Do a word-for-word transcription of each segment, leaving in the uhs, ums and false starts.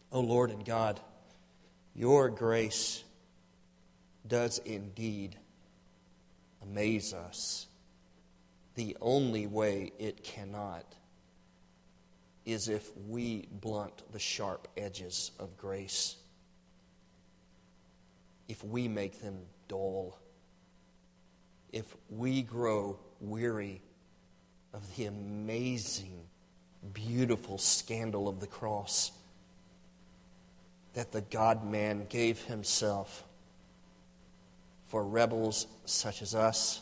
O Lord and God, your grace does indeed amaze us. The only way it cannot is if we blunt the sharp edges of grace, if we make them dull, if we grow weary of the amazing, beautiful scandal of the cross, that the God-man gave himself for rebels such as us,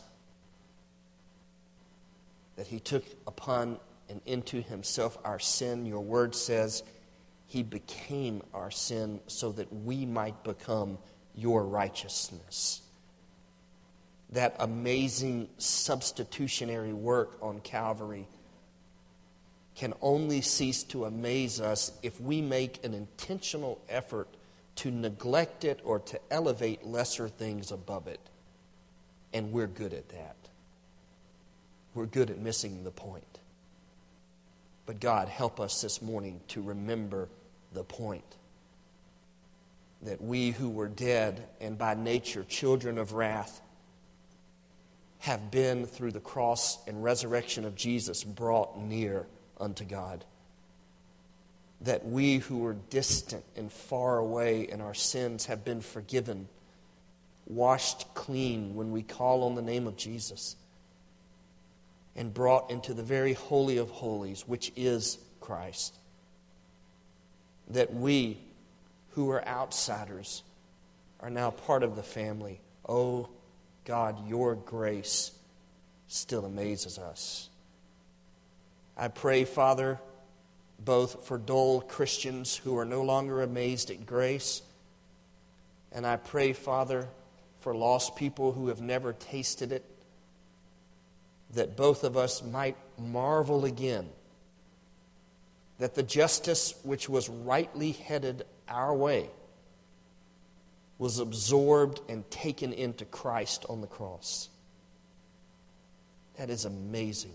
that he took upon and into himself our sin. Your word says he became our sin so that we might become your righteousness. That amazing substitutionary work on Calvary can only cease to amaze us if we make an intentional effort to neglect it or to elevate lesser things above it. And we're good at that. We're good at missing the point. But God, help us this morning to remember the point. That we who were dead and by nature children of wrath have been, through the cross and resurrection of Jesus, brought near unto God. That we who were distant and far away in our sins have been forgiven, washed clean when we call on the name of Jesus, and brought into the very holy of holies, which is Christ. That we who are outsiders are now part of the family. Oh God, your grace still amazes us. I pray, Father, both for dull Christians who are no longer amazed at grace, and I pray, Father, for lost people who have never tasted it, that both of us might marvel again that the justice which was rightly headed our way was absorbed and taken into Christ on the cross. That is amazing.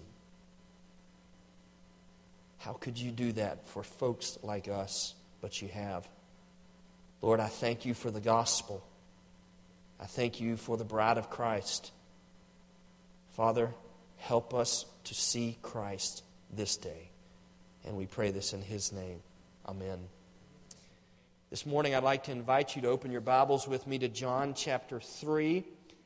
How could you do that for folks like us? But you have. Lord, I thank you for the gospel. I thank you for the bride of Christ. Father, help us to see Christ this day. And we pray this in His name. Amen. This morning I'd like to invite you to open your Bibles with me to John chapter three.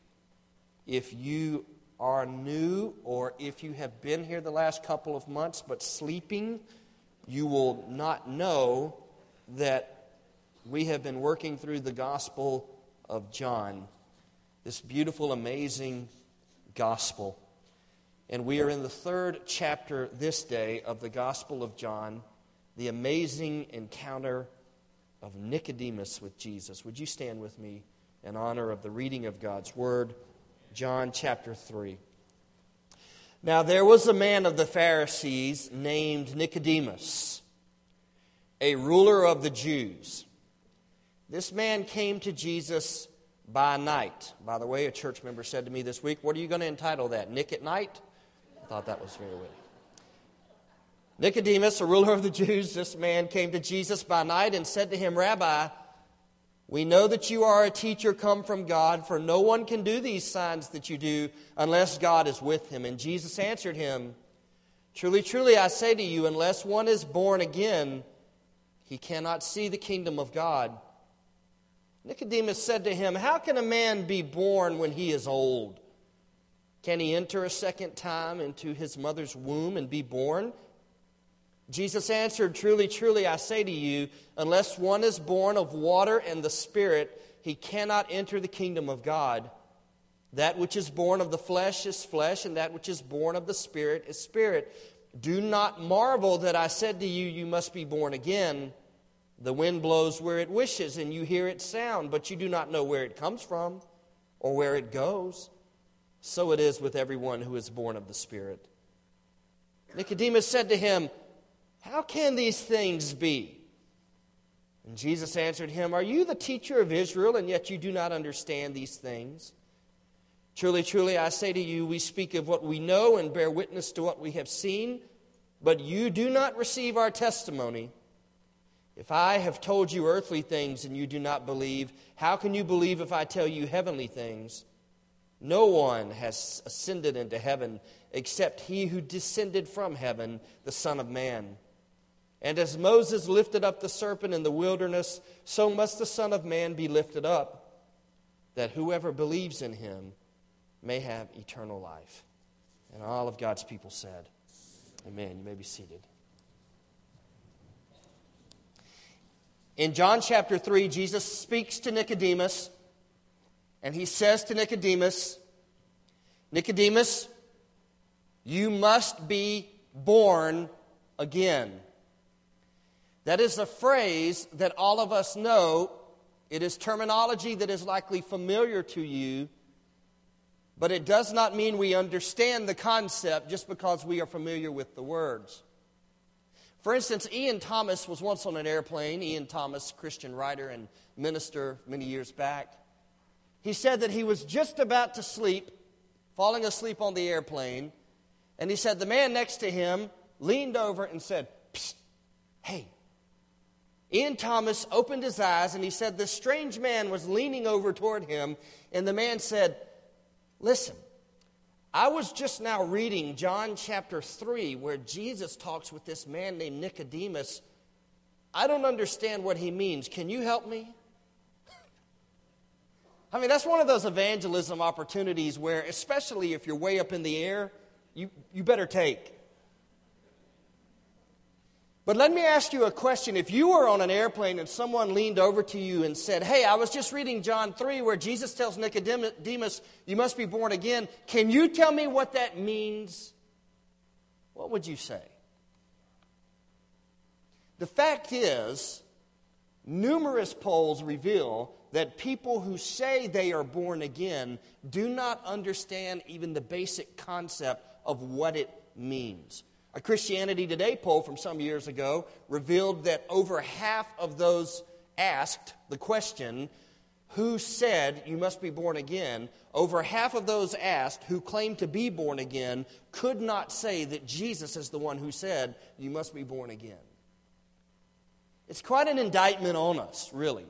If you are new or if you have been here the last couple of months but sleeping, you will not know that we have been working through the Gospel of John, this beautiful, amazing gospel. And we are in the third chapter this day of the Gospel of John, the amazing encounter of Nicodemus with Jesus. Would you stand with me in honor of the reading of God's Word? John chapter three. Now there was a man of the Pharisees named Nicodemus, a ruler of the Jews. This man came to Jesus by night. By the way, a church member said to me this week, "What are you going to entitle that? Nick at Night?" I thought that was very witty. Nicodemus, a ruler of the Jews, this man came to Jesus by night and said to him, "Rabbi, we know that you are a teacher come from God, for no one can do these signs that you do unless God is with him." And Jesus answered him, "Truly, truly, I say to you, unless one is born again, he cannot see the kingdom of God." Nicodemus said to him, "How can a man be born when he is old? Can he enter a second time into his mother's womb and be born?" Jesus answered, "Truly, truly, I say to you, unless one is born of water and the Spirit, he cannot enter the kingdom of God. That which is born of the flesh is flesh, and that which is born of the Spirit is spirit. Do not marvel that I said to you, you must be born again. The wind blows where it wishes, and you hear its sound, but you do not know where it comes from or where it goes. So it is with everyone who is born of the Spirit." Nicodemus said to him, "How can these things be?" And Jesus answered him, "Are you the teacher of Israel, and yet you do not understand these things? Truly, truly, I say to you, we speak of what we know and bear witness to what we have seen, but you do not receive our testimony. If I have told you earthly things and you do not believe, how can you believe if I tell you heavenly things? No one has ascended into heaven except he who descended from heaven, the Son of Man. And as Moses lifted up the serpent in the wilderness, so must the Son of Man be lifted up, that whoever believes in him may have eternal life. And all of God's people said, Amen. You may be seated. In John chapter three, Jesus speaks to Nicodemus, and he says to Nicodemus, Nicodemus, you must be born again. That is a phrase that all of us know. It is terminology that is likely familiar to you, but it does not mean we understand the concept just because we are familiar with the words. For instance, Ian Thomas was once on an airplane. Ian Thomas, Christian writer and minister many years back. He said that he was just about to sleep, falling asleep on the airplane, and he said the man next to him leaned over and said, Psst, hey. Ian Thomas opened his eyes and he said this strange man was leaning over toward him, and the man said, listen, I was just now reading John chapter three where Jesus talks with this man named Nicodemus. I don't understand what he means. Can you help me? I mean, that's one of those evangelism opportunities where, especially if you're way up in the air, you, you better take. But let me ask you a question. If you were on an airplane and someone leaned over to you and said, hey, I was just reading John three where Jesus tells Nicodemus, you must be born again. Can you tell me what that means? What would you say? The fact is, numerous polls reveal that people who say they are born again do not understand even the basic concept of what it means. A Christianity Today poll from some years ago revealed that over half of those asked the question, who said you must be born again, over half of those asked who claimed to be born again could not say that Jesus is the one who said you must be born again. It's quite an indictment on us, really.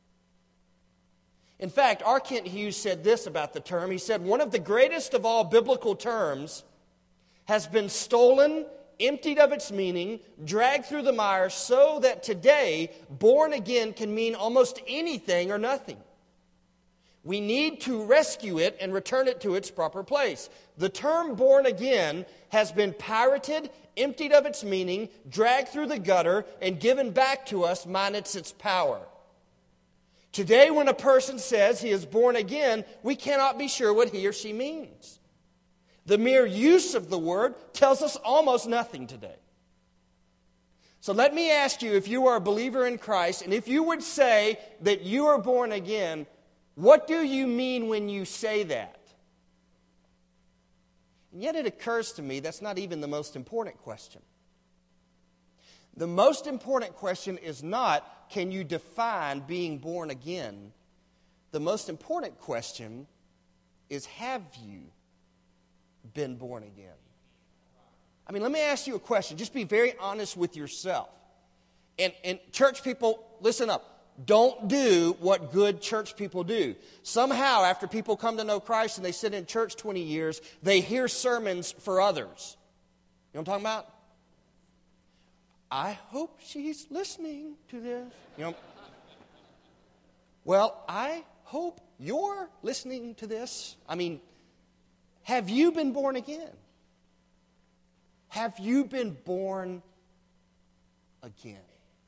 In fact, R. Kent Hughes said this about the term. He said, one of the greatest of all biblical terms has been stolen, emptied of its meaning, dragged through the mire, so that today, born again can mean almost anything or nothing. We need to rescue it and return it to its proper place. The term born again has been pirated, emptied of its meaning, dragged through the gutter, and given back to us minus its power. Today, when a person says he is born again, we cannot be sure what he or she means. The mere use of the word tells us almost nothing today. So let me ask you, if you are a believer in Christ, and if you would say that you are born again, what do you mean when you say that? And yet it occurs to me that's not even the most important question. The most important question is not, can you define being born again? The most important question is, have you been born again? I mean, let me ask you a question. Just be very honest with yourself. And, and church people, listen up. Don't do what good church people do. Somehow, after people come to know Christ and they sit in church twenty years, they hear sermons for others. You know what I'm talking about? I hope she's listening to this. You know. Well, I hope you're listening to this. I mean, have you been born again? Have you been born again?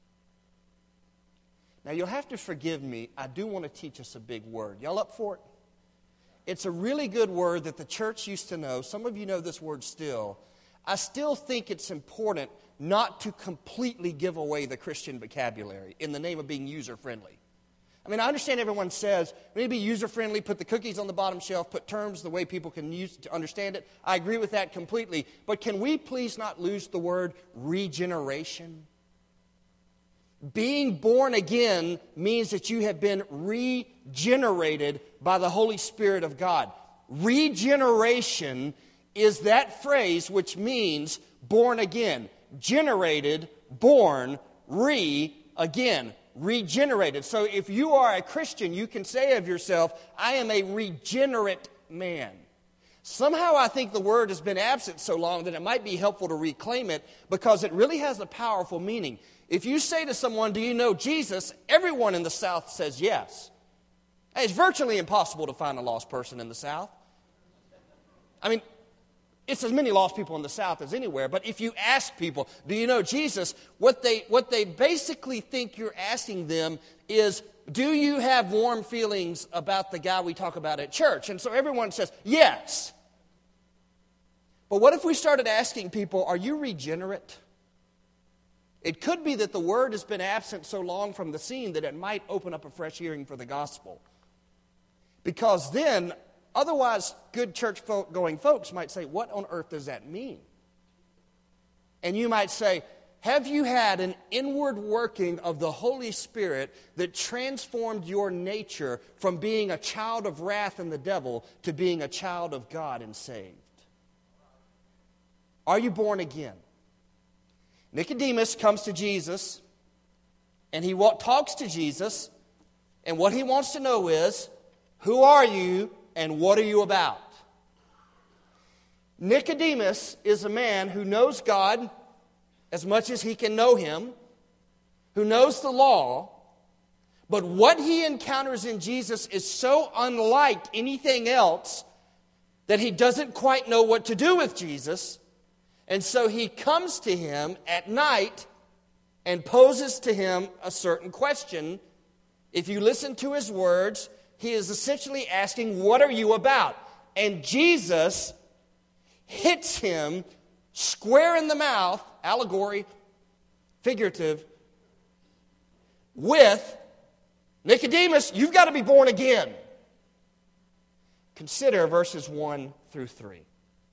Now, you'll have to forgive me. I do want to teach us a big word. Y'all up for it? It's a really good word that the church used to know. Some of you know this word still. I still think it's important not to completely give away the Christian vocabulary in the name of being user-friendly. I mean, I understand everyone says, we need to be user-friendly, put the cookies on the bottom shelf, put terms the way people can use to understand it. I agree with that completely. But can we please not lose the word regeneration? Being born again means that you have been regenerated by the Holy Spirit of God. Regeneration is that phrase which means born again. Generated, born, re Again, regenerated. So if you are a Christian, you can say of yourself, I am a regenerate man. Somehow I think the word has been absent so long that it might be helpful to reclaim it because it really has a powerful meaning. If you say to someone, do you know Jesus? Everyone in the South says yes. It's virtually impossible to find a lost person in the South. I mean, it's as many lost people in the South as anywhere. But if you ask people, do you know Jesus? What they, what they basically think you're asking them is, do you have warm feelings about the guy we talk about at church? And so everyone says, yes. But what if we started asking people, are you regenerate? It could be that the word has been absent so long from the scene that it might open up a fresh hearing for the gospel. Because then, otherwise good church-going folks might say, what on earth does that mean? And you might say, have you had an inward working of the Holy Spirit that transformed your nature from being a child of wrath and the devil to being a child of God and saved? Are you born again? Nicodemus comes to Jesus, and he talks to Jesus, and what he wants to know is, who are you and what are you about? Nicodemus is a man who knows God as much as he can know Him, who knows the law, but what he encounters in Jesus is so unlike anything else that he doesn't quite know what to do with Jesus. And so he comes to him at night and poses to him a certain question. If you listen to his words, he is essentially asking, what are you about? And Jesus hits him square in the mouth, allegory, figurative, with, Nicodemus, you've got to be born again. Consider verses one through three.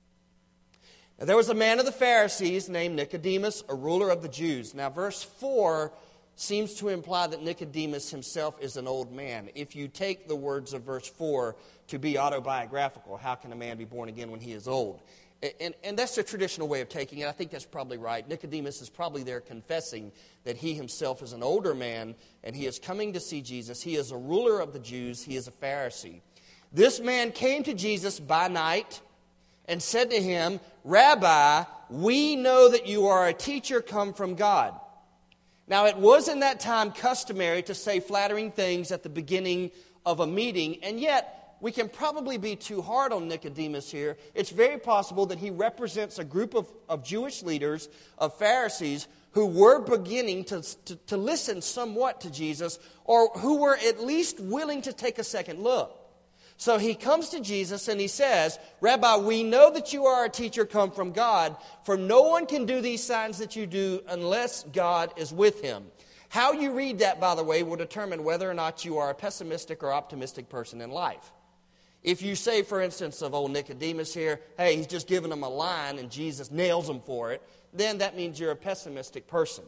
Now, there was a man of the Pharisees named Nicodemus, a ruler of the Jews. Now, verse four seems to imply that Nicodemus himself is an old man. If you take the words of verse four to be autobiographical, how can a man be born again when he is old? And, and that's the traditional way of taking it. I think that's probably right. Nicodemus is probably there confessing that he himself is an older man and he is coming to see Jesus. He is a ruler of the Jews. He is a Pharisee. This man came to Jesus by night and said to him, Rabbi, we know that you are a teacher come from God. Now, it was in that time customary to say flattering things at the beginning of a meeting, and yet we can probably be too hard on Nicodemus here. It's very possible that he represents a group of, of Jewish leaders, of Pharisees, who were beginning to, to, to listen somewhat to Jesus, or who were at least willing to take a second look. So he comes to Jesus and he says, Rabbi, we know that you are a teacher come from God, for no one can do these signs that you do unless God is with him. How you read that, by the way, will determine whether or not you are a pessimistic or optimistic person in life. If you say, for instance, of old Nicodemus here, hey, he's just giving him a line and Jesus nails him for it, then that means you're a pessimistic person.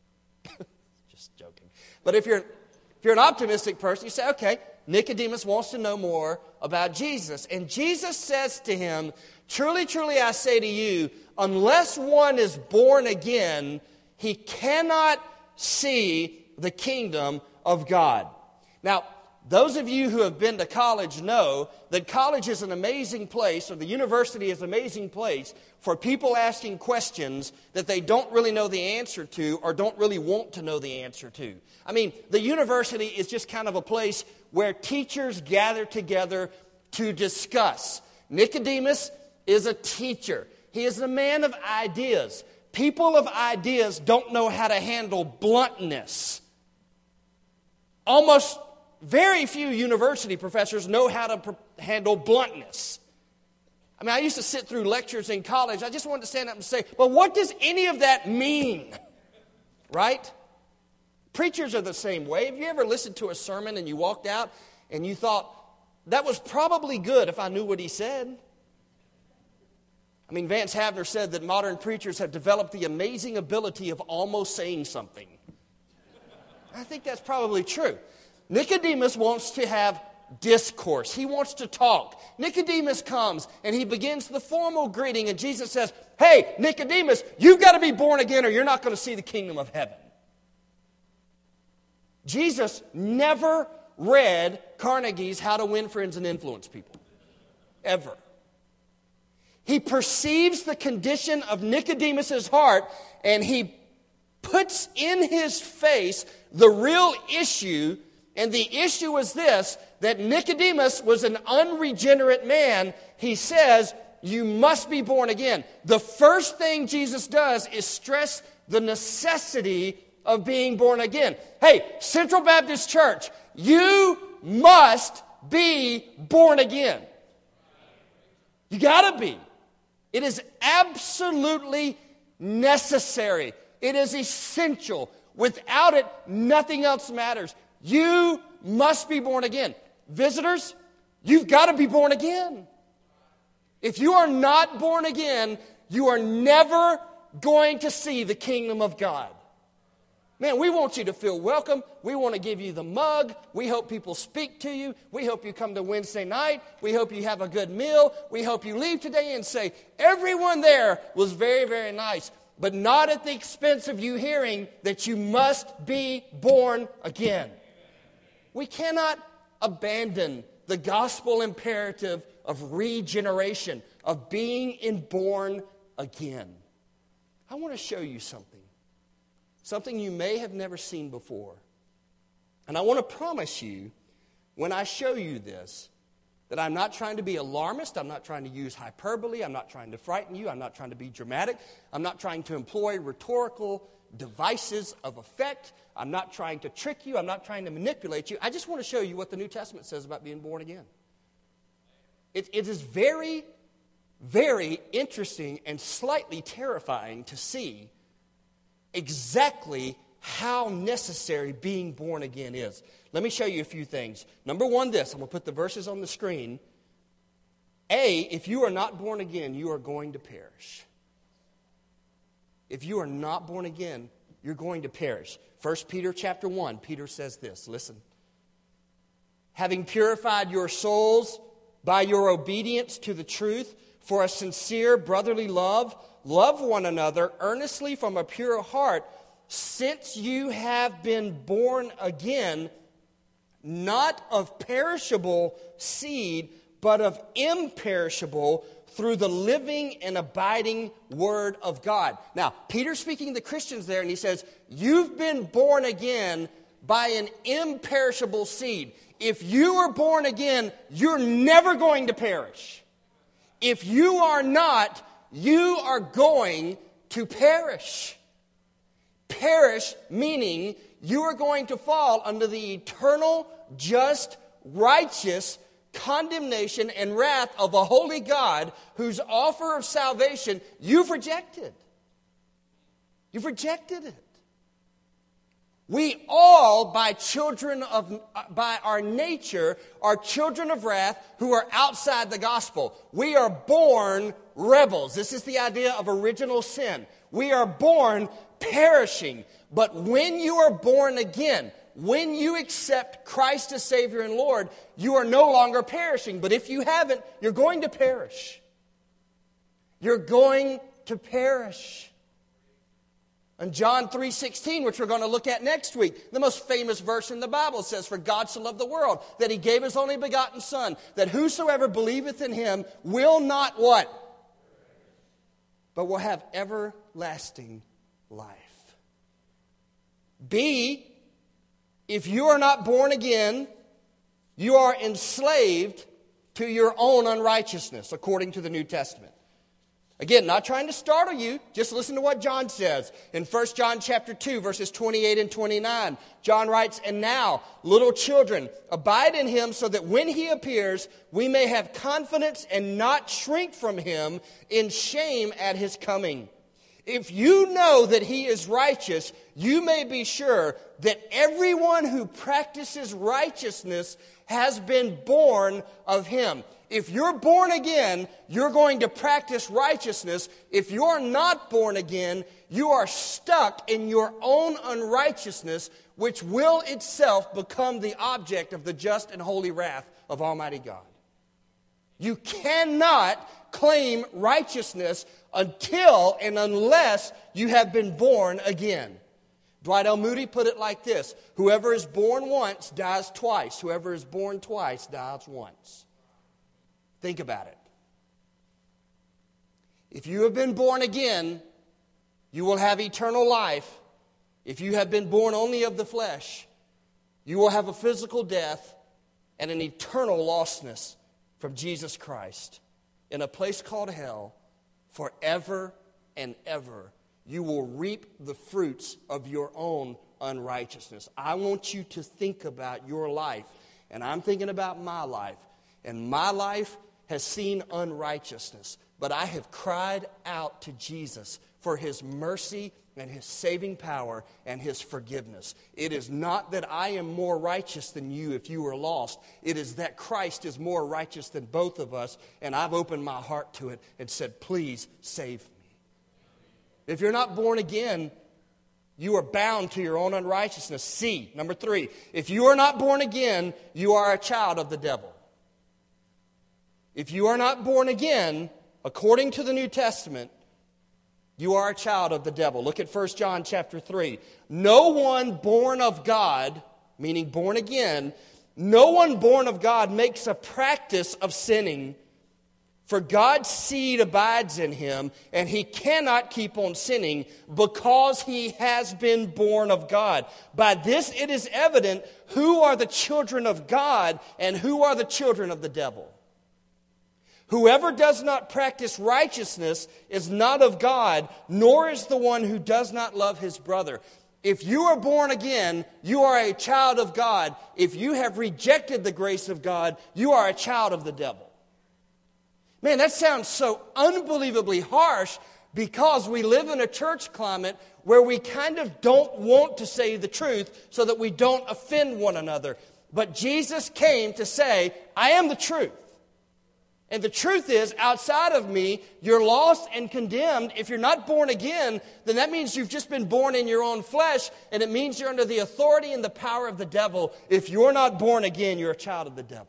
Just joking. But if you're, if you're an optimistic person, you say, okay, Nicodemus wants to know more about Jesus. And Jesus says to him, truly, truly, I say to you, unless one is born again, he cannot see the kingdom of God. Now, those of you who have been to college know that college is an amazing place, or the university is an amazing place, for people asking questions that they don't really know the answer to or don't really want to know the answer to. I mean, the university is just kind of a place where teachers gather together to discuss. Nicodemus is a teacher. He is a man of ideas. People of ideas don't know how to handle bluntness. Almost very few university professors know how to pr- handle bluntness. I mean, I used to sit through lectures in college. I just wanted to stand up and say, but what does any of that mean? Right? Preachers are the same way. Have you ever listened to a sermon and you walked out and you thought, that was probably good if I knew what he said? I mean, Vance Havner said that modern preachers have developed the amazing ability of almost saying something. I think that's probably true. Nicodemus wants to have discourse. He wants to talk. Nicodemus comes and he begins the formal greeting, and Jesus says, hey, Nicodemus, you've got to be born again or you're not going to see the kingdom of heaven. Jesus never read Carnegie's How to Win Friends and Influence People. Ever. He perceives the condition of Nicodemus' heart, and he puts in his face the real issue. And the issue was this, that Nicodemus was an unregenerate man. He says, you must be born again. The first thing Jesus does is stress the necessity of being born again. Hey, Central Baptist Church, you must be born again. You gotta be. It is absolutely necessary. It is essential. Without it, nothing else matters. You must be born again. Visitors, you've got to be born again. If you are not born again, you are never going to see the kingdom of God. Man, we want you to feel welcome. We want to give you the mug. We hope people speak to you. We hope you come to Wednesday night. We hope you have a good meal. We hope you leave today and say, everyone there was very, very nice, but not at the expense of you hearing that you must be born again. We cannot abandon the gospel imperative of regeneration, of being born again. I want to show you something. Something you may have never seen before. And I want to promise you, when I show you this, that I'm not trying to be alarmist. I'm not trying to use hyperbole. I'm not trying to frighten you. I'm not trying to be dramatic. I'm not trying to employ rhetorical devices of effect. I'm not trying to trick you. I'm not trying to manipulate you. I just want to show you what the New Testament says about being born again. It, it is very, very interesting and slightly terrifying to see exactly how necessary being born again is. Let me show you a few things. Number one, this. I'm going to put the verses on the screen. A, if you are not born again, you are going to perish. If you are not born again, you're going to perish. First Peter chapter one, Peter says this. Listen. Having purified your souls by your obedience to the truth for a sincere brotherly love, love one another earnestly from a pure heart, since you have been born again, not of perishable seed, but of imperishable, through the living and abiding Word of God. Now, Peter's speaking to the Christians there, and he says, you've been born again by an imperishable seed. If you are born again, you're never going to perish. If you are not, you are going to perish. Perish meaning you are going to fall under the eternal, just, righteous condemnation and wrath of a holy God whose offer of salvation you've rejected. You've rejected it. We all, by children of, by our nature, are children of wrath who are outside the gospel. We are born rebels. This is the idea of original sin. We are born perishing. But when you are born again, when you accept Christ as Savior and Lord, you are no longer perishing. But if you haven't, you're going to perish. You're going to perish. And John three sixteen, which we're going to look at next week, the most famous verse in the Bible says, for God so loved the world, that He gave His only begotten Son, that whosoever believeth in Him will not what? But will have everlasting life. B, if you are not born again, you are enslaved to your own unrighteousness, according to the New Testament. Again, not trying to startle you, just listen to what John says. In First John chapter two, verses twenty-eight and twenty-nine, John writes, and now, little children, abide in Him so that when He appears, we may have confidence and not shrink from Him in shame at His coming. If you know that He is righteous, you may be sure that everyone who practices righteousness has been born of Him. If you're born again, you're going to practice righteousness. If you're not born again, you are stuck in your own unrighteousness, which will itself become the object of the just and holy wrath of Almighty God. You cannot claim righteousness until and unless you have been born again. Dwight L. Moody put it like this: whoever is born once dies twice. Whoever is born twice dies once. Think about it. If you have been born again, you will have eternal life. If you have been born only of the flesh, you will have a physical death and an eternal lostness from Jesus Christ in a place called hell forever and ever. You will reap the fruits of your own unrighteousness. I want you to think about your life, and I'm thinking about my life, and my life has seen unrighteousness, but I have cried out to Jesus for His mercy and His saving power and His forgiveness. It is not that I am more righteous than you if you were lost. It is that Christ is more righteous than both of us, and I've opened my heart to it and said, please save me. If you're not born again, you are bound to your own unrighteousness. C, number three, if you are not born again, you are a child of the devil. If you are not born again, according to the New Testament, you are a child of the devil. Look at First John chapter three. No one born of God, meaning born again, no one born of God makes a practice of sinning, for God's seed abides in him, and he cannot keep on sinning because he has been born of God. By this it is evident who are the children of God and who are the children of the devil. Whoever does not practice righteousness is not of God, nor is the one who does not love his brother. If you are born again, you are a child of God. If you have rejected the grace of God, you are a child of the devil. Man, that sounds so unbelievably harsh because we live in a church climate where we kind of don't want to say the truth so that we don't offend one another. But Jesus came to say, I am the truth. And the truth is, outside of me, you're lost and condemned. If you're not born again, then that means you've just been born in your own flesh, and it means you're under the authority and the power of the devil. If you're not born again, you're a child of the devil.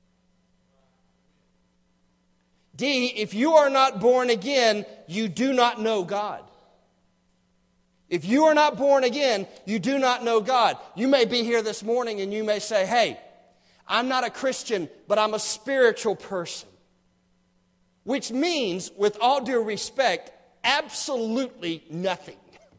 D, if you are not born again, you do not know God. If you are not born again, you do not know God. You may be here this morning and you may say, hey, I'm not a Christian, but I'm a spiritual person. Which means, with all due respect, absolutely nothing.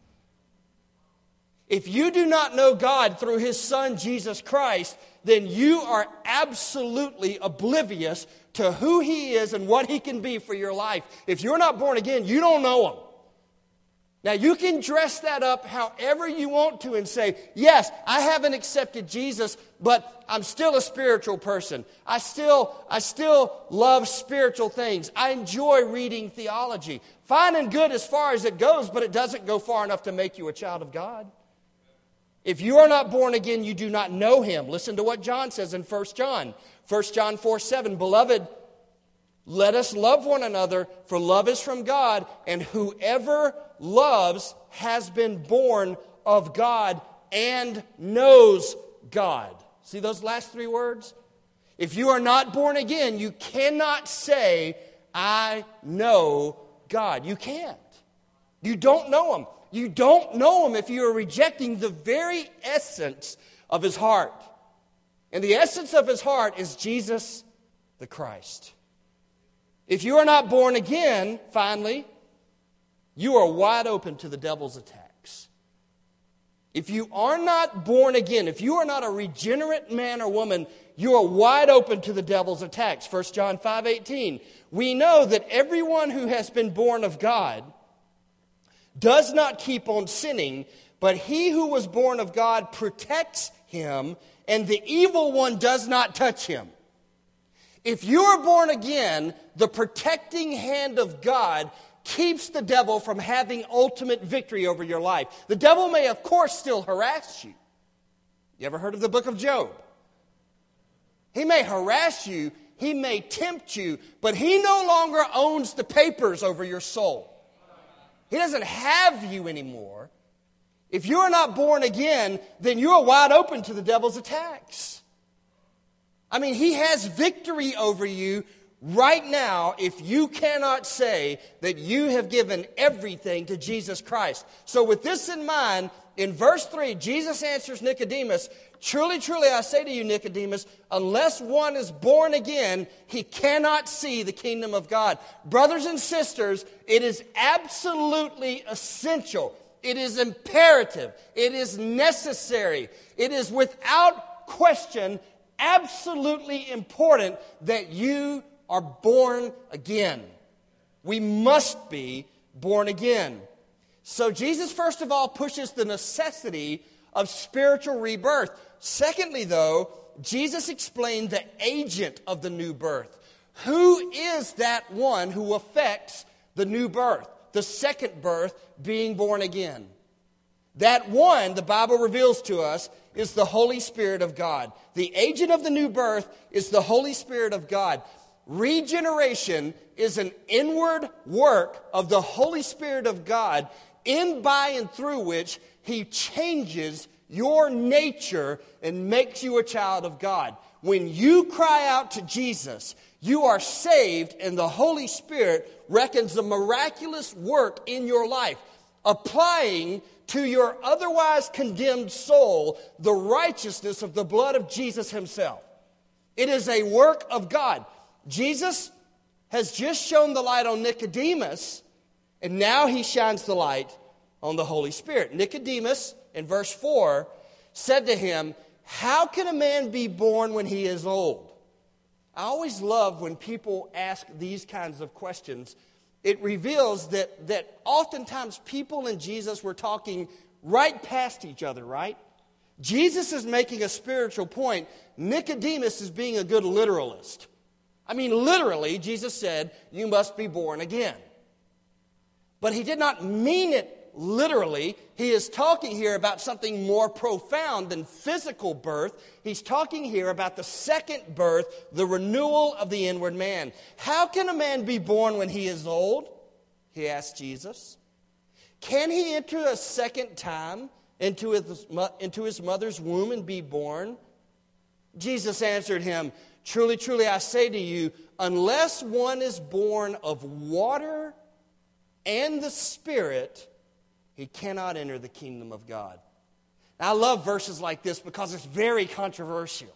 If you do not know God through His Son, Jesus Christ, then you are absolutely oblivious to who He is and what He can be for your life. If you're not born again, you don't know Him. Now, you can dress that up however you want to and say, yes, I haven't accepted Jesus, but I'm still a spiritual person. I still, I still love spiritual things. I enjoy reading theology. Fine and good as far as it goes, but it doesn't go far enough to make you a child of God. If you are not born again, you do not know Him. Listen to what John says in First John. First John four seven, Beloved, let us love one another, for love is from God, and whoever loves has been born of God and knows God. See those last three words? If you are not born again, you cannot say, I know God. You can't. You don't know Him. You don't know Him if you are rejecting the very essence of His heart. And the essence of His heart is Jesus the Christ. If you are not born again, finally, you are wide open to the devil's attacks. If you are not born again, if you are not a regenerate man or woman, you are wide open to the devil's attacks. First John five eighteen. We know that everyone who has been born of God does not keep on sinning, but he who was born of God protects him, and the evil one does not touch him. If you are born again, the protecting hand of God keeps the devil from having ultimate victory over your life. The devil may, of course, still harass you. You ever heard of the book of Job? He may harass you, he may tempt you, but he no longer owns the papers over your soul. He doesn't have you anymore. If you are not born again, then you are wide open to the devil's attacks. I mean, he has victory over you right now if you cannot say that you have given everything to Jesus Christ. So with this in mind, in verse three, Jesus answers Nicodemus, "Truly, truly, I say to you, Nicodemus, unless one is born again, he cannot see the kingdom of God." Brothers and sisters, it is absolutely essential. It is imperative. It is necessary. It is without question absolutely important that you are born again. We must be born again. So Jesus, first of all, pushes the necessity of spiritual rebirth. Secondly, though, Jesus explained the agent of the new birth. Who is that one who affects the new birth, the second birth, being born again? That one, the Bible reveals to us, is the Holy Spirit of God. The agent of the new birth is the Holy Spirit of God. Regeneration is an inward work of the Holy Spirit of God, in, by, and through which He changes your nature and makes you a child of God. When you cry out to Jesus, you are saved, and the Holy Spirit reckons a miraculous work in your life, applying to your otherwise condemned soul the righteousness of the blood of Jesus Himself. It is a work of God. Jesus has just shone the light on Nicodemus, and now He shines the light on the Holy Spirit. Nicodemus, in verse four, said to Him, "How can a man be born when he is old?" I always love when people ask these kinds of questions. It reveals that, that oftentimes people and Jesus were talking right past each other, right? Jesus is making a spiritual point. Nicodemus is being a good literalist. I mean, literally, Jesus said, "You must be born again." But He did not mean it literally. He is talking here about something more profound than physical birth. He's talking here about the second birth, the renewal of the inward man. How can a man be born when he is old? He asked Jesus. Can he enter a second time into his, into his mother's womb and be born? Jesus answered him, "Truly, truly, I say to you, unless one is born of water and the Spirit, he cannot enter the kingdom of God." Now, I love verses like this because it's very controversial.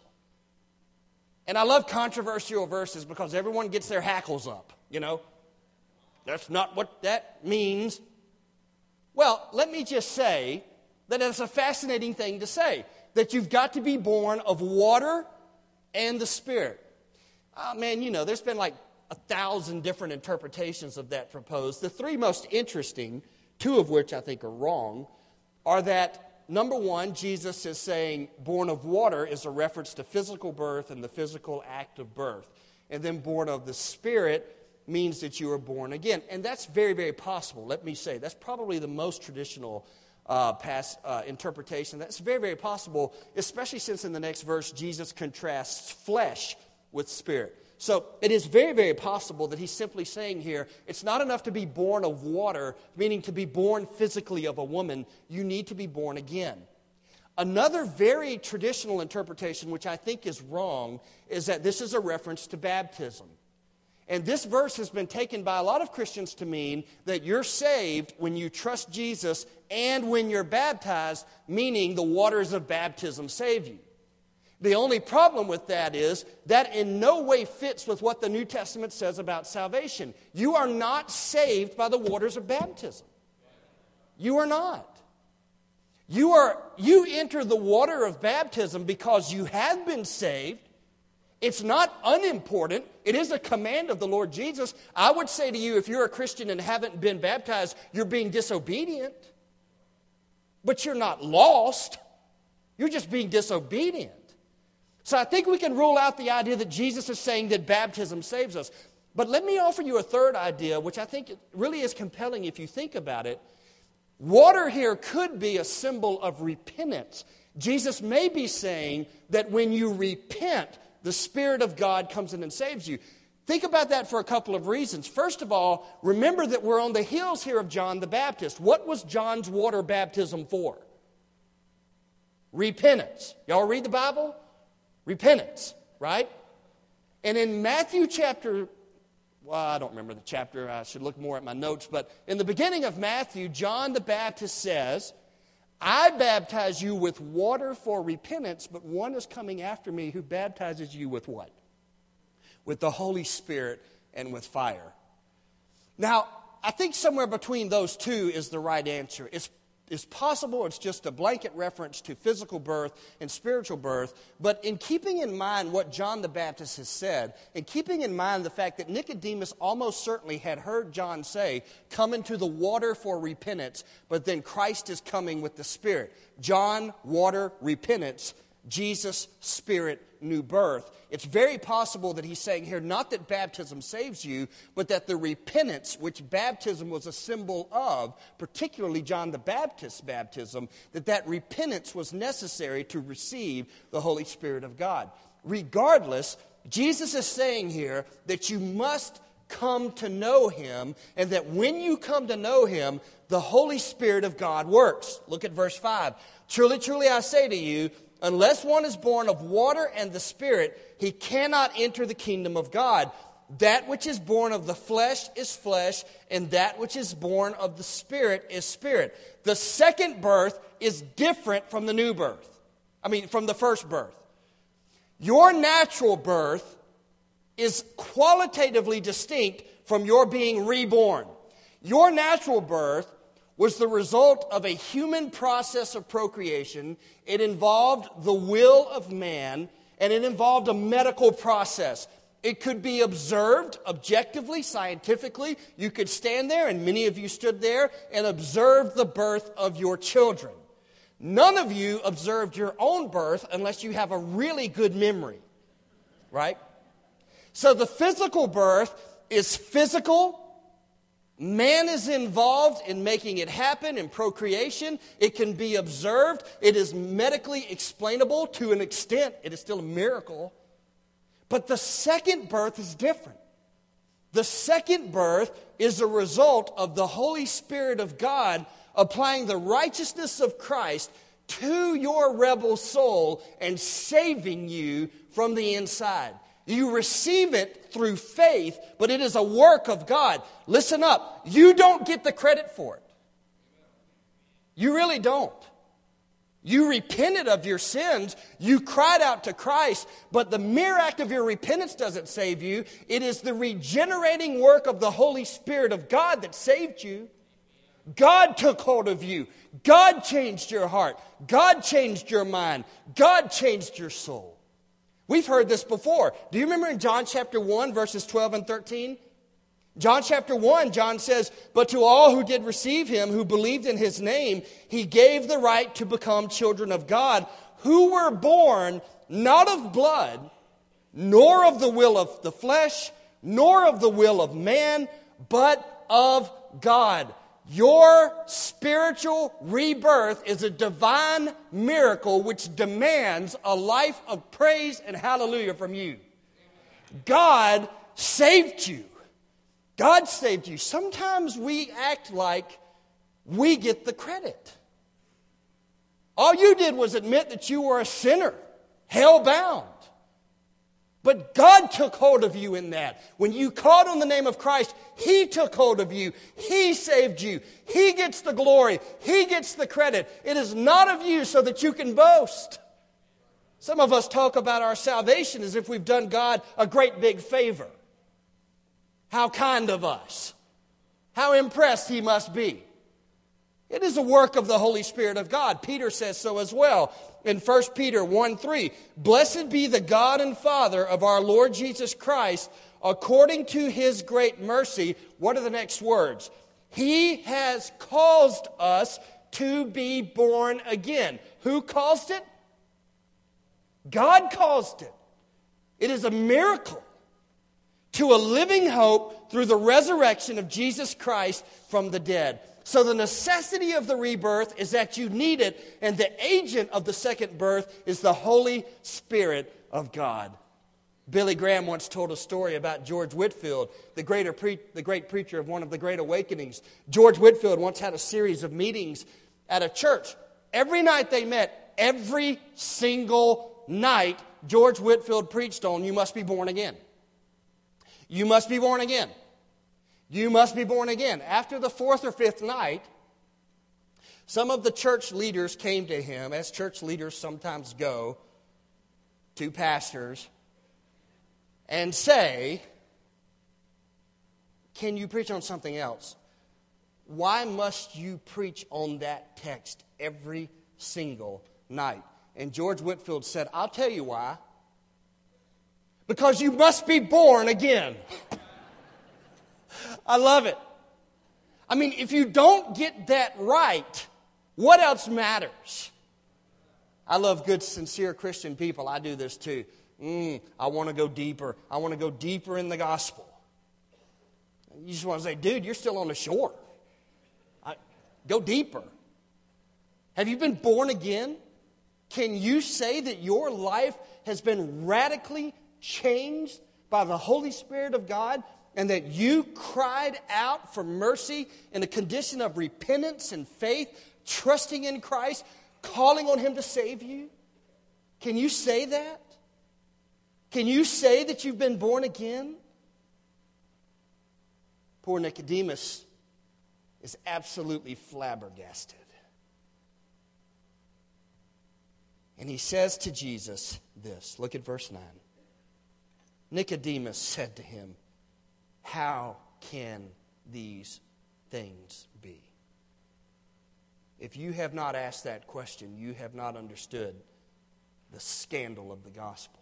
And I love controversial verses because everyone gets their hackles up, you know. That's not what that means. Well, let me just say that it's a fascinating thing to say, that you've got to be born of water and the Spirit. Oh, man, you know, there's been like a thousand different interpretations of that proposed. The three most interesting, two of which I think are wrong, are that, number one, Jesus is saying born of water is a reference to physical birth and the physical act of birth. And then born of the Spirit means that you are born again. And that's very, very possible, let me say. That's probably the most traditional uh, past, uh, interpretation. That's very, very possible, especially since in the next verse Jesus contrasts flesh with spirit. So it is very, very possible that He's simply saying here, it's not enough to be born of water, meaning to be born physically of a woman. You need to be born again. Another very traditional interpretation, which I think is wrong, is that this is a reference to baptism. And this verse has been taken by a lot of Christians to mean that you're saved when you trust Jesus and when you're baptized, meaning the waters of baptism save you. The only problem with that is that in no way fits with what the New Testament says about salvation. You are not saved by the waters of baptism. You are not. You are you enter the water of baptism because you have been saved. It's not unimportant. It is a command of the Lord Jesus. I would say to you, if you're a Christian and haven't been baptized, you're being disobedient. But you're not lost. You're just being disobedient. So I think we can rule out the idea that Jesus is saying that baptism saves us. But let me offer you a third idea, which I think really is compelling if you think about it. Water here could be a symbol of repentance. Jesus may be saying that when you repent, the Spirit of God comes in and saves you. Think about that for a couple of reasons. First of all, remember that we're on the heels here of John the Baptist. What was John's water baptism for? Repentance. Y'all read the Bible? Repentance, right? And in Matthew chapter, well, I don't remember the chapter. I should look more at my notes. But in the beginning of Matthew, John the Baptist says, I baptize you with water for repentance, but one is coming after me who baptizes you with what? With the Holy Spirit and with fire. Now, I think somewhere between those two is the right answer. It's It's possible it's just a blanket reference to physical birth and spiritual birth, but in keeping in mind what John the Baptist has said, and keeping in mind the fact that Nicodemus almost certainly had heard John say, come into the water for repentance, but then Christ is coming with the Spirit. John, water, repentance. Jesus, Spirit, new birth. It's very possible that he's saying here, not that baptism saves you, but that the repentance, which baptism was a symbol of, particularly John the Baptist's baptism, that that repentance was necessary to receive the Holy Spirit of God. Regardless, Jesus is saying here that you must come to know Him, and that when you come to know Him, the Holy Spirit of God works. Look at verse five. Truly, truly, I say to you, unless one is born of water and the Spirit, he cannot enter the kingdom of God. That which is born of the flesh is flesh, and that which is born of the Spirit is spirit. The second birth is different from the new birth. I mean, from the first birth. Your natural birth is qualitatively distinct from your being reborn. Your natural birth was the result of a human process of procreation. It involved the will of man, and it involved a medical process. It could be observed objectively, scientifically. You could stand there, and many of you stood there, and observed the birth of your children. None of you observed your own birth unless you have a really good memory, right? So the physical birth is physical. Man is involved in making it happen in procreation. It can be observed. It is medically explainable to an extent. It is still a miracle. But the second birth is different. The second birth is a result of the Holy Spirit of God applying the righteousness of Christ to your rebel soul and saving you from the inside. You receive it through faith, but it is a work of God. Listen up. You don't get the credit for it. You really don't. You repented of your sins. You cried out to Christ, but the mere act of your repentance doesn't save you. It is the regenerating work of the Holy Spirit of God that saved you. God took hold of you. God changed your heart. God changed your mind. God changed your soul. We've heard this before. Do you remember in John chapter one, verses twelve and thirteen? John chapter one, John says, but to all who did receive Him, who believed in His name, He gave the right to become children of God, who were born not of blood, nor of the will of the flesh, nor of the will of man, but of God. Your spiritual rebirth is a divine miracle which demands a life of praise and hallelujah from you. God saved you. God saved you. Sometimes we act like we get the credit. All you did was admit that you were a sinner, hell-bound. But God took hold of you in that. When you called on the name of Christ, He took hold of you. He saved you. He gets the glory. He gets the credit. It is not of you so that you can boast. Some of us talk about our salvation as if we've done God a great big favor. How kind of us. How impressed He must be. It is a work of the Holy Spirit of God. Peter says so as well. In First Peter one three, blessed be the God and Father of our Lord Jesus Christ, according to His great mercy. What are the next words? He has caused us to be born again. Who caused it? God caused it. It is a miracle to a living hope through the resurrection of Jesus Christ from the dead. So the necessity of the rebirth is that you need it, and the agent of the second birth is the Holy Spirit of God. Billy Graham once told a story about George Whitefield, the, greater pre- the great preacher of one of the Great Awakenings. George Whitefield once had a series of meetings at a church. Every night they met, every single night, George Whitefield preached on, you must be born again. You must be born again. You must be born again. After the fourth or fifth night, Some of the church leaders came to him, as church leaders sometimes go to pastors, and say, can you preach on something else? Why must you preach on that text every single night? And George Whitefield said, I'll tell you why. Because you must be born again. I love it. I mean, if you don't get that right, what else matters? I love good, sincere Christian people. I do this too. Mm, I want to go deeper. I want to go deeper in the gospel. You just want to say, dude, you're still on the shore. I, go deeper. Have you been born again? Can you say that your life has been radically changed by the Holy Spirit of God, and that you cried out for mercy in a condition of repentance and faith, trusting in Christ, calling on Him to save you? Can you say that? Can you say that you've been born again? Poor Nicodemus is absolutely flabbergasted. And he says to Jesus this. Look at verse nine. Nicodemus said to him, how can these things be? If you have not asked that question, you have not understood the scandal of the gospel.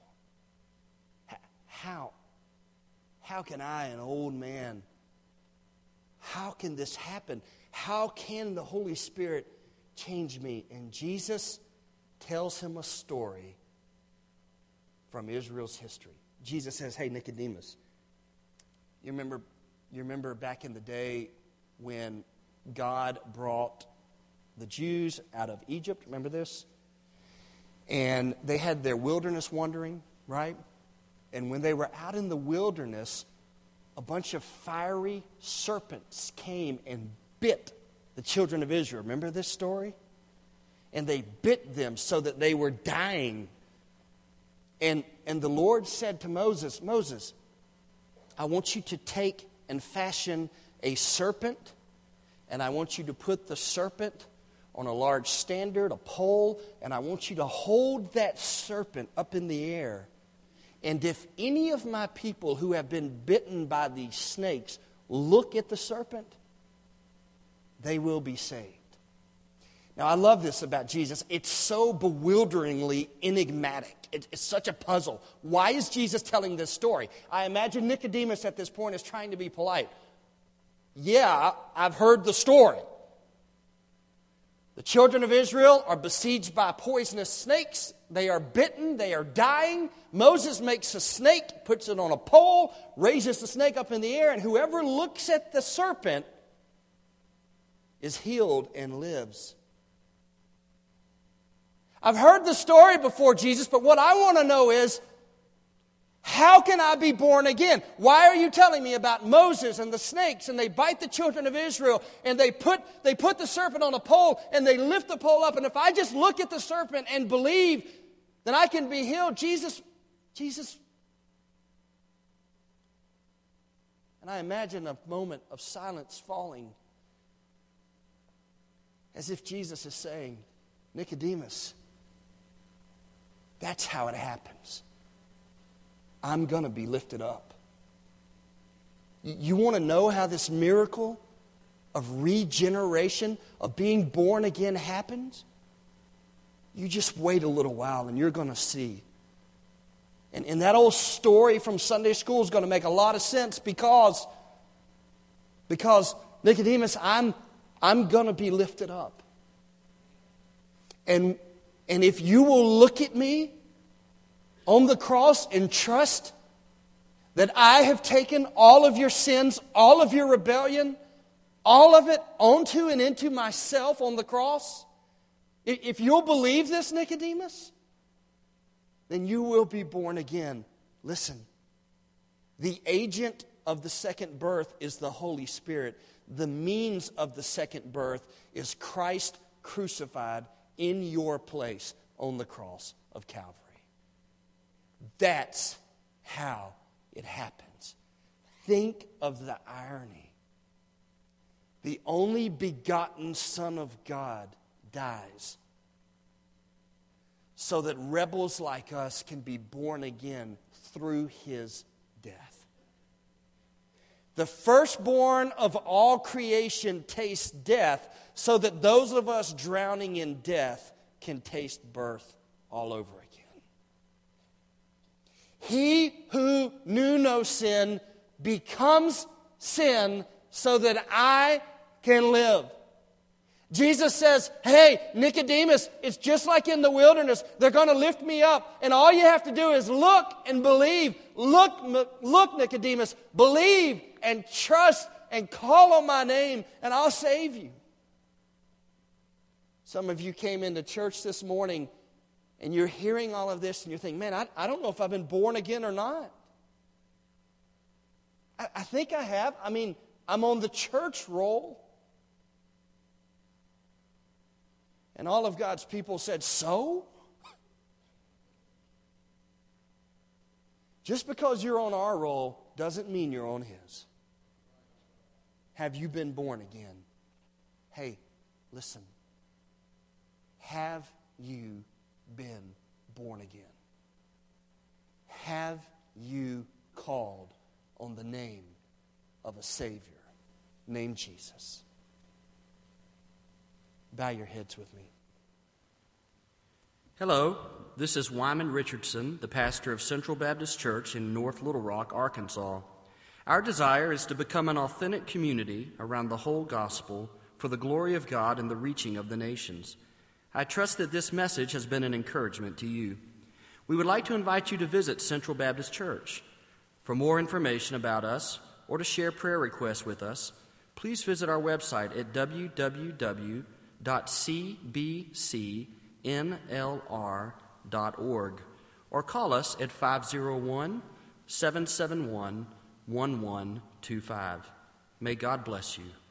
How? How can I, an old man, how can this happen? How can the Holy Spirit change me? And Jesus tells him a story from Israel's history. Jesus says, hey, Nicodemus, you remember, you remember back in the day when God brought the Jews out of Egypt? Remember this? And they had their wilderness wandering, right? And when they were out in the wilderness, a bunch of fiery serpents came and bit the children of Israel. Remember this story? And they bit them so that they were dying. And, and the Lord said to Moses, Moses, I want you to take and fashion a serpent, and I want you to put the serpent on a large standard, a pole, and I want you to hold that serpent up in the air. And if any of my people who have been bitten by these snakes look at the serpent, they will be saved. Now, I love this about Jesus. It's so bewilderingly enigmatic. It's such a puzzle. Why is Jesus telling this story? I imagine Nicodemus at this point is trying to be polite. Yeah, I've heard the story. The children of Israel are besieged by poisonous snakes. They are bitten. They are dying. Moses makes a snake, puts it on a pole, raises the snake up in the air, and whoever looks at the serpent is healed and lives. I've heard the story before, Jesus, but what I want to know is, how can I be born again? Why are you telling me about Moses and the snakes, and they bite the children of Israel, and they put, they put the serpent on a pole, and they lift the pole up, and if I just look at the serpent and believe, then I can be healed? Jesus, Jesus. And I imagine a moment of silence falling, as if Jesus is saying, Nicodemus, that's how it happens. I'm going to be lifted up. You want to know how this miracle of regeneration, of being born again happens? You just wait a little while and you're going to see. And, and that old story from Sunday school is going to make a lot of sense because, because Nicodemus, I'm, I'm going to be lifted up. And And if you will look at me on the cross and trust that I have taken all of your sins, all of your rebellion, all of it onto and into myself on the cross, if you'll believe this, Nicodemus, then you will be born again. Listen, the agent of the second birth is the Holy Spirit. The means of the second birth is Christ crucified in your place on the cross of Calvary. That's how it happens. Think of the irony. the only begotten Son of God dies so that rebels like us can be born again through His death. The firstborn of all creation tastes death so that those of us drowning in death can taste birth all over again. He who knew no sin becomes sin so that I can live. Jesus says, hey, Nicodemus, it's just like in the wilderness. They're going to lift me up, and all you have to do is look and believe. Look, look, Nicodemus, believe and trust and call on my name, and I'll save you. Some of you came into church this morning, and you're hearing all of this, and you're thinking, man, I, I don't know if I've been born again or not. I, I think I have. I mean, I'm on the church roll. And all of God's people said, so? Just because you're on our roll doesn't mean you're on His. Have you been born again? Hey, listen. Have you been born again? Have you called on the name of a Savior named Jesus? Bow your heads with me. Hello, this is Wyman Richardson, the pastor of Central Baptist Church in North Little Rock, Arkansas. Our desire is to become an authentic community around the whole gospel for the glory of God and the reaching of the nations. I trust that this message has been an encouragement to you. We would like to invite you to visit Central Baptist Church. For more information about us or to share prayer requests with us, please visit our website at w w w dot c b c n l r dot org or call us at five oh one, seven seven one, one one two five. May God bless you.